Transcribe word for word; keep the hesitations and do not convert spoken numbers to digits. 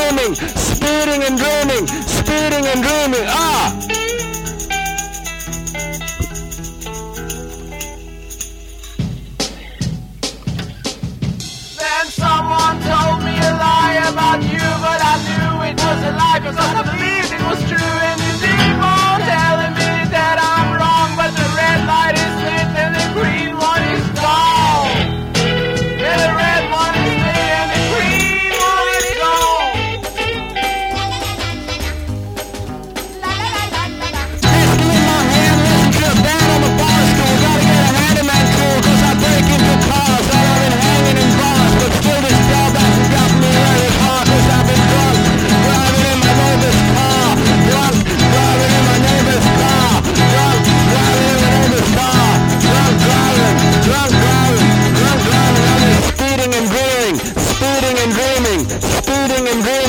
dreaming, speeding and dreaming, speeding and dreaming. Ah! Then someone told me a lie about you, but I knew it was a lie because I believed it was true. And you keep on telling me that I'm wrong, but the red light is lit and the green one is gone. Yeah, the red one is lit and the green one is gone. Whiskey in my hand, listen to a band on the bar stool. Gotta get a handyman tool, cause I break into cars that I've been hanging in bars. But still this girl back and got me where it's hard, cause I've been drunk, driving in my neighbor's car. Drunk, driving in my neighbor's car. Drunk, driving in my neighbor's car. Drunk driving, drunk driving, drunk driving. I'm just speeding and dreaming, speeding and dreaming, speeding and dreaming.